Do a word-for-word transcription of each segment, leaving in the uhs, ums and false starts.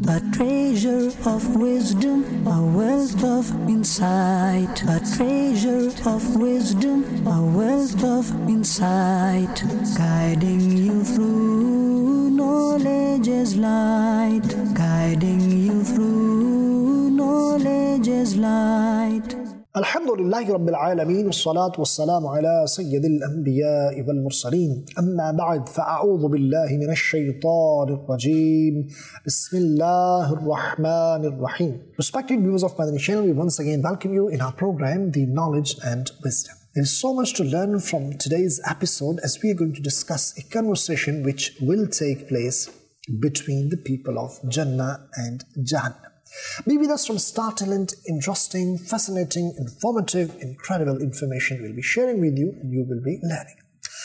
a treasure of wisdom, a wealth of insight, a treasure of wisdom, a wealth of insight, guiding you through knowledge as light, guiding you through knowledge as light. Alhamdulillahi Rabbil Alameen, wassalatu wassalamu ala sayyidil anbiya'i wal mursaleen, amma ba'd, fa'a'udhu billahi minash shaytanir rajeem, bismillahir rahmanir rahim. Respected viewers of Madani Channel, we once again welcome you in our program, The Knowledge and Wisdom. There is so much to learn from today's episode as we are going to discuss a conversation which will take place between the people of Jannah and Jahannam. Be with us from start till end. Interesting, fascinating, informative, incredible information we'll be sharing with you and you will be learning.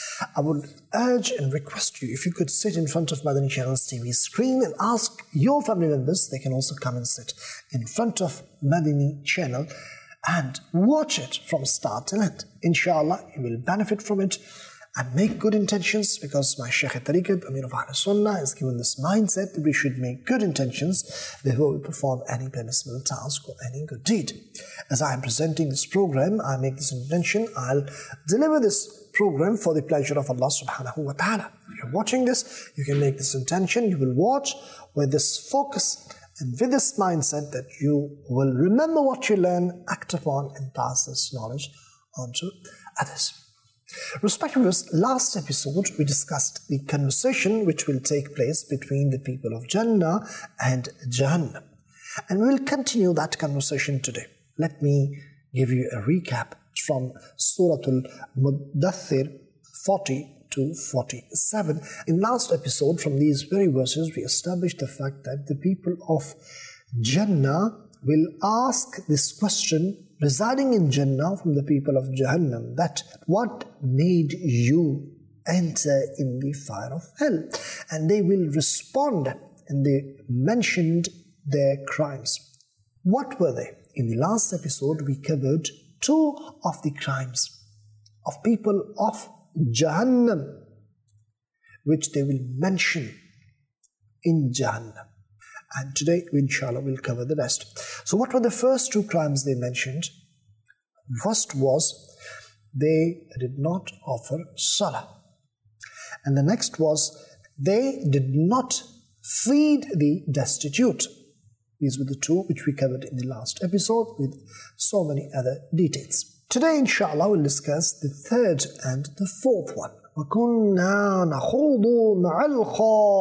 I would urge and request you, if you could sit in front of Madani Channel's T V screen and ask your family members, they can also come and sit in front of Madani Channel and watch it from start till end. Inshallah, you will benefit from it and make good intentions, because my Shaykh al-Tariqat, Amir of Ahl Sunnah, has given this mindset that we should make good intentions before we perform any permissible task or any good deed. As I am presenting this program, I make this intention, I'll deliver this program for the pleasure of Allah subhanahu wa ta'ala. If you're watching this, you can make this intention, you will watch with this focus and with this mindset that you will remember what you learn, act upon and pass this knowledge on to others. Respected viewers, last episode we discussed the conversation which will take place between the people of Jannah and Jahannam. And we will continue that conversation today. Let me give you a recap from Surah Al-Muddathir forty to forty-seven. In last episode, from these very verses, we established the fact that the people of Jannah will ask this question residing in Jannah from the people of Jahannam, that what made you enter in the fire of hell? And they will respond, and they mentioned their crimes. What were they? In the last episode, we covered two of the crimes of people of Jahannam, which they will mention in Jahannam. And today, inshallah, we'll cover the rest. So what were the first two crimes they mentioned? First was, they did not offer salah. And the next was, they did not feed the destitute. These were the two which we covered in the last episode with so many other details. Today, inshallah, we'll discuss the third and the fourth one. وَكُنَّا نَخُوضُ مَعَ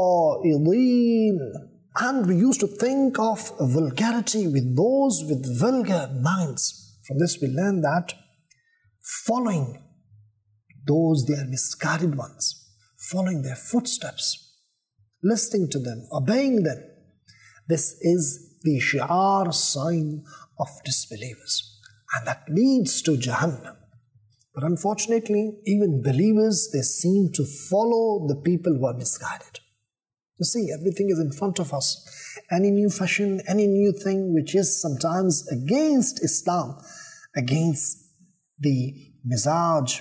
الْخَائِضِينَ. And we used to think of vulgarity with those with vulgar minds. From this we learn that following those, they are misguided ones, following their footsteps, listening to them, obeying them, this is the shi'ar sign of disbelievers. And that leads to Jahannam. But unfortunately, even believers, they seem to follow the people who are misguided. You see, everything is in front of us. Any new fashion, any new thing which is sometimes against Islam, against the mizaj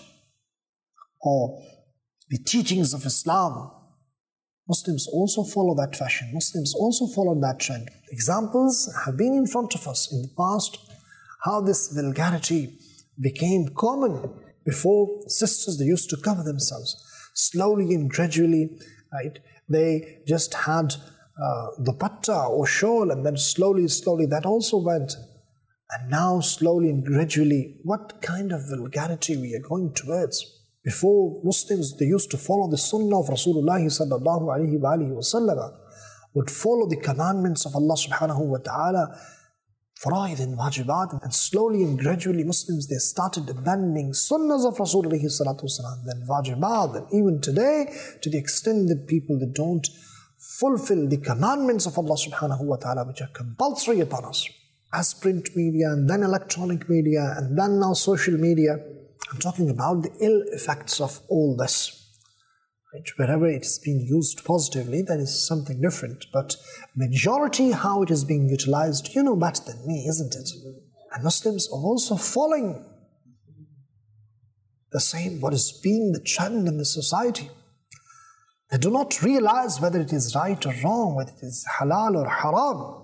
or the teachings of Islam, Muslims also follow that fashion. Muslims also follow that trend. Examples have been in front of us in the past, how this vulgarity became common. Before, sisters, they used to cover themselves. Slowly and gradually, right, they just had uh, dupatta or shawl, and then slowly, slowly that also went. And now slowly and gradually, what kind of vulgarity we are going towards? Before, Muslims, they used to follow the sunnah of Rasulullah sallallahu alayhi wa alihi wa sallam, would follow the commandments of Allah subhanahu wa ta'ala, faraid and wajibat, and slowly and gradually Muslims, they started abandoning sunnahs of Rasulullah sallallahu alayhi wa sallam, then wajibat, and even today, to the extent that people that don't fulfill the commandments of Allah subhanahu wa ta'ala, which are compulsory upon us, as print media, and then electronic media, and then now social media. I'm talking about the ill effects of all this. Right? Wherever it is being used positively, that is something different. But majority, how it is being utilized, you know better than me, isn't it? And Muslims are also following the same, what is being the trend in the society. They do not realize whether it is right or wrong, whether it is halal or haram.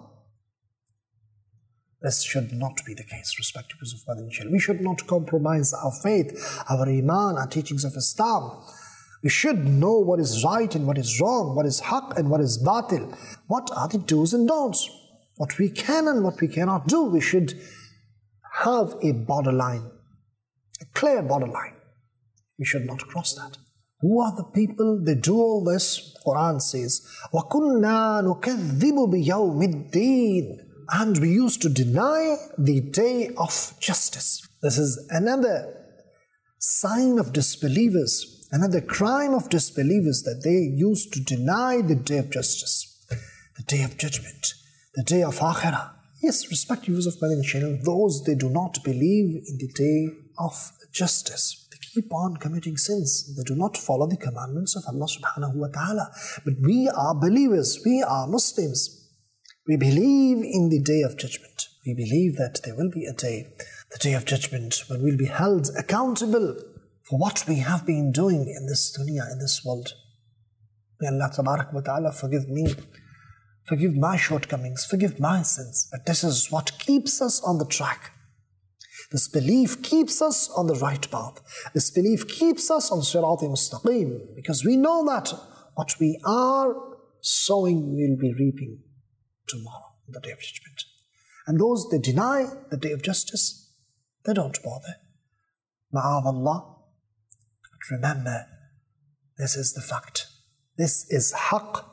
This should not be the case, respected viewers of Madani Channel. We should not compromise our faith, our iman, our teachings of Islam. We should know what is right and what is wrong, what is haqq and what is batil. What are the do's and don'ts? What we can and what we cannot do. We should have a borderline, a clear borderline. We should not cross that. Who are the people that do all this? Quran says, وَكُنَّا نُكَذِّبُ بِيَوْمِ الدِّينِ. And we used to deny the day of justice. This is another sign of disbelievers, another crime of disbelievers, that they used to deny the day of justice, the day of judgment, the day of akhirah. Yes, respected viewers of Madani Channel, those they do not believe in the day of justice, they keep on committing sins. They do not follow the commandments of Allah subhanahu wa ta'ala. But we are believers, we are Muslims. We believe in the day of judgment. We believe that there will be a day, the day of judgment, when we'll be held accountable for what we have been doing in this dunya, in this world. May Allah tabarak wa ta'ala forgive me, forgive my shortcomings, forgive my sins. But this is what keeps us on the track. This belief keeps us on the right path. This belief keeps us on Sirat al-Mustaqim, because we know that what we are sowing, we will be reaping tomorrow, the day of judgment. And those that deny the day of justice, they don't bother. Ma'adallah. But remember, this is the fact. This is haqq.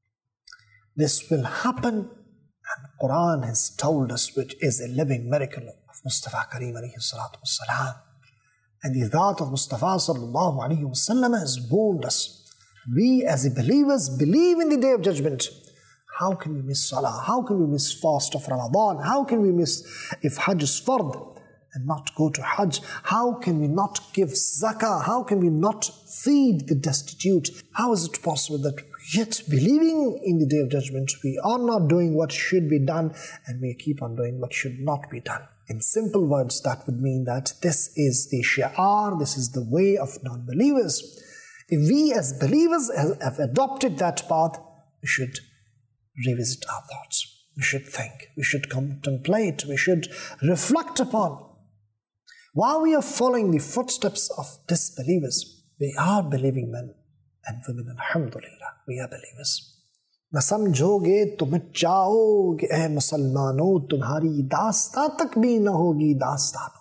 This will happen, and Quran has told us, which is a living miracle of Mustafa Kareem alayhi salatu wassalam. And the Dhat of Mustafa sallallahu alayhi wasallam has warned us. We as believers believe in the day of judgment. How can we miss Salah? How can we miss fast of Ramadan? How can we miss if Hajj is fard and not go to Hajj? How can we not give zakah? How can we not feed the destitute? How is it possible that yet believing in the day of judgment, we are not doing what should be done and we keep on doing what should not be done? In simple words, that would mean that this is the shi'ar, this is the way of non-believers. If we as believers have adopted that path, we should revisit our thoughts. We should think, we should contemplate, we should reflect upon. While we are following the footsteps of disbelievers, we are believing men and women, alhamdulillah, we are believers. न समझोगे तो मिट जाओगे ऐ मुसलमानों, तुम्हारी दास्तां तक भी न होगी दास्तानों.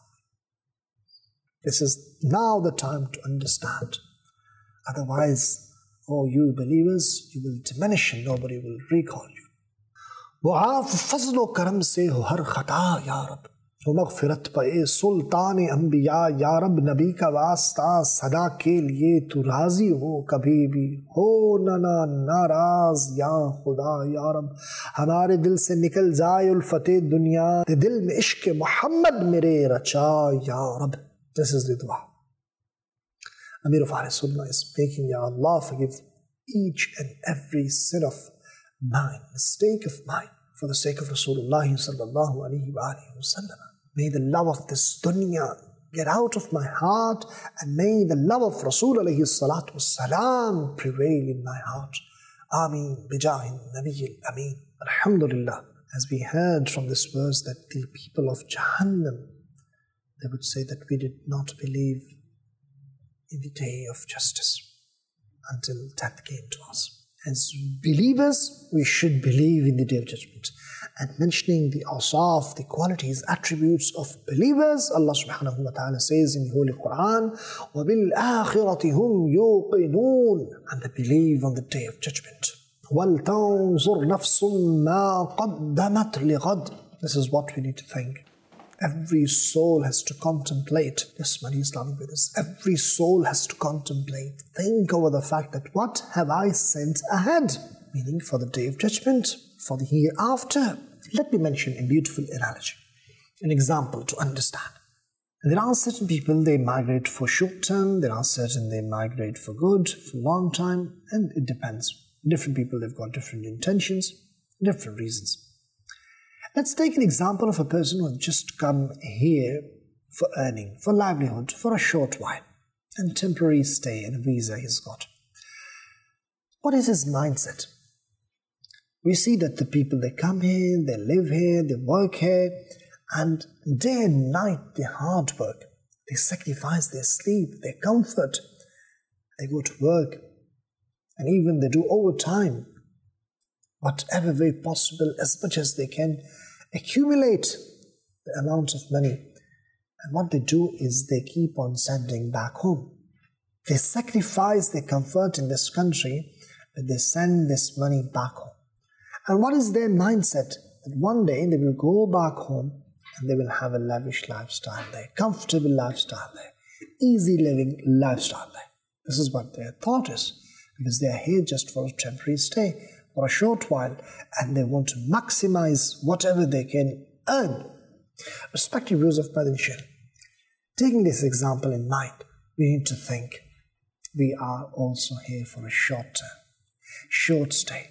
This is now the time to understand. Otherwise, oh, you believers, you will diminish and nobody will recall you. وعاف فضل و کرم سے ہو ہر خطا یا رب, و مغفرت پہ سلطان انبیاء یا رب, نبی کا واسطہ صدا کے لیے تو راضی ہو, کبھی بھی ہو نہ ناراض یا خدا یا رب. ہمارے دل سے نکل جائے الفت دنیا, دل میں عشق محمد میرے رچا یا رب. This is the dua. Amir of Ahl Sunnah is making, Ya Allah, forgive each and every sin of mine, mistake of mine, for the sake of Rasulullah sallallahu alayhi wa alayhi wa sallam. May the love of this dunya get out of my heart, and may the love of Rasul alayhi salatu wassalam prevail in my heart. Ameen bijahin nabiyil ameen. Alhamdulillah. As we heard from this verse that the people of Jahannam, they would say that we did not believe in the day of justice until death came to us. As believers, we should believe in the day of judgment. And mentioning the awsaf, the qualities, attributes of believers, Allah subhanahu wa ta'ala says in the Holy Quran, وَبِالْآخِرَةِ هُمْ يُوقِنُونَ, and they believe on the day of judgment. وَلْتَنْظُرْ نَفْسٌ مَا قَدَّمَتْ لِغَدْ. This is what we need to think. Every soul has to contemplate. Yes, many Islamic brothers. Every soul has to contemplate. Think over the fact that what have I sent ahead? Meaning for the day of judgment, for the hereafter. Let me mention a beautiful analogy, an example to understand. There are certain people, they migrate for short term. There are certain they migrate for good, for long time. And it depends. Different people, they've got different intentions, different reasons. Let's take an example of a person who has just come here for earning, for livelihood, for a short while, and temporary stay and a visa he's got. What is his mindset? We see that the people, they come here, they live here, they work here, and day and night they hard work. They sacrifice their sleep, their comfort. They go to work, and even they do overtime. Whatever way possible, as much as they can, accumulate the amount of money. And what they do is they keep on sending back home. They sacrifice their comfort in this country, but they send this money back home. And what is their mindset? That one day they will go back home and they will have a lavish lifestyle there, comfortable lifestyle there, easy living lifestyle there. This is what their thought is, because they are here just for a temporary stay, for a short while, and they want to maximize whatever they can earn. Respective views of Madani Sharif. Taking this example in mind, we need to think we are also here for a short term, short stay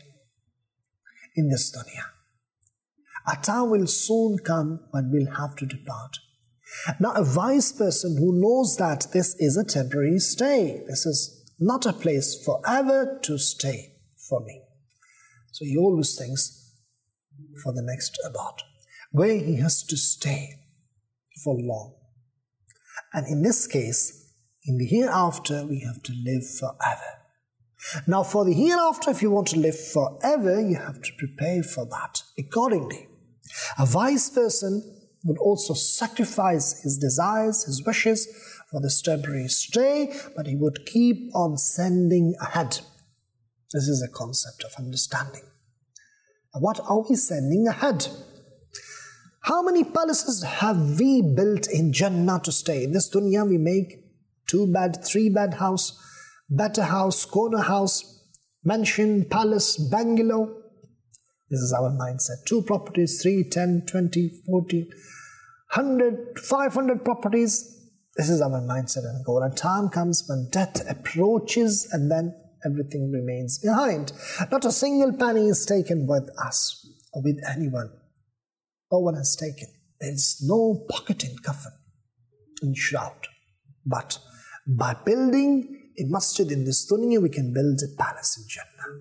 in this dunya. A time will soon come when we'll have to depart. Now, a wise person who knows that this is a temporary stay, this is not a place forever to stay for me. So he always thinks for the next abode, where he has to stay for long. And in this case, in the hereafter, we have to live forever. Now, for the hereafter, if you want to live forever, you have to prepare for that accordingly. A wise person would also sacrifice his desires, his wishes for this temporary stay, but he would keep on sending ahead. This is a concept of understanding. What are we sending ahead? How many palaces have we built in Jannah to stay? In this dunya we make two-bed, three-bed house, better house, corner house, mansion, palace, bungalow. This is our mindset. Two properties, three, ten, twenty, forty, one hundred, five hundred properties. This is our mindset and goal. And time comes when death approaches and then everything remains behind. Not a single penny is taken with us or with anyone. No one has taken. There is no pocket in coffin, in shroud. But by building a masjid in this dunya, we can build a palace in Jannah.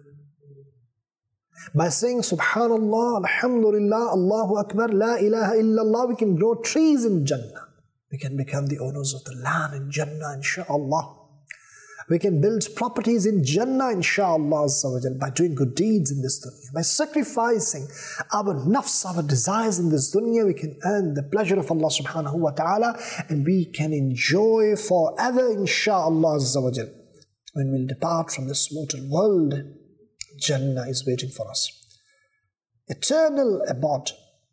By saying Subhanallah, Alhamdulillah, Allahu Akbar, La ilaha illallah, we can grow trees in Jannah. We can become the owners of the land in Jannah, inshaAllah. We can build properties in Jannah, inshaAllah, by doing good deeds in this dunya. By sacrificing our nafs, our desires in this dunya, we can earn the pleasure of Allah subhanahu wa ta'ala, and we can enjoy forever, inshaAllah. When we'll depart from this mortal world, Jannah is waiting for us. Eternal abode.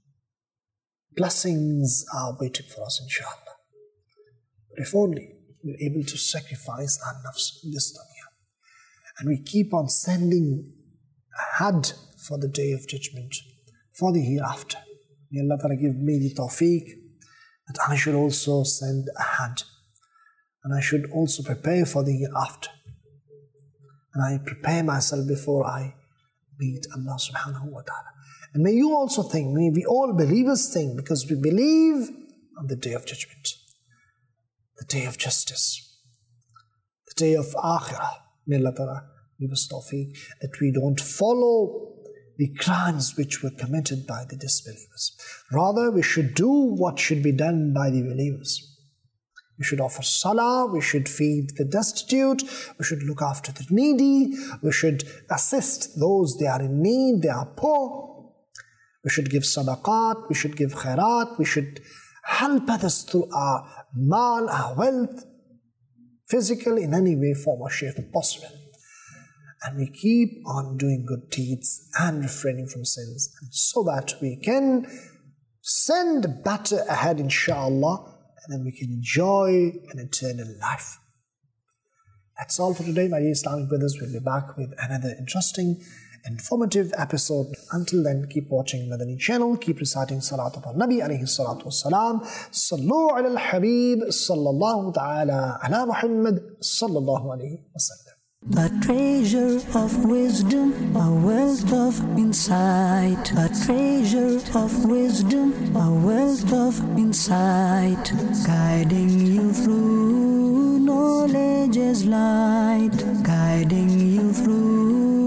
Blessings are waiting for us, inshaAllah. But if only we're able to sacrifice our nafs in this dunya, and we keep on sending ahead for the day of judgment, for the hereafter. May Allah Ta'ala give me the tawfiq that I should also send ahead, and I should also prepare for the hereafter. And I prepare myself before I meet Allah subhanahu wa ta'ala. And may you also think, may we all believers think, because we believe on the day of judgment, the day of justice, the day of akhirah. May Allah Ta'ala give us tawfiq that we don't follow the crimes which were committed by the disbelievers. Rather, we should do what should be done by the believers. We should offer salah, we should feed the destitute, we should look after the needy, we should assist those they are in need, they are poor. We should give sadaqat, we should give khairat, we should help others through our mal, our wealth, physical, in any way, form or shape possible. And we keep on doing good deeds and refraining from sins, and so that we can send better ahead, inshaAllah, and then we can enjoy an eternal life. That's all for today, my dear Islamic brothers. We'll be back with another interesting, informative episode. Until then, keep watching Madani channel, keep reciting Salat upon Nabi alayhi salatu wassalam. Sallu ala al-Habib, sallallahu ta'ala ala Muhammad, sallallahu alayhi wasallam. A treasure of wisdom, a wealth of insight. A treasure of wisdom, a wealth of insight. Guiding you through knowledge's light. Guiding you through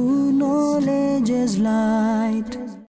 knowledge is light.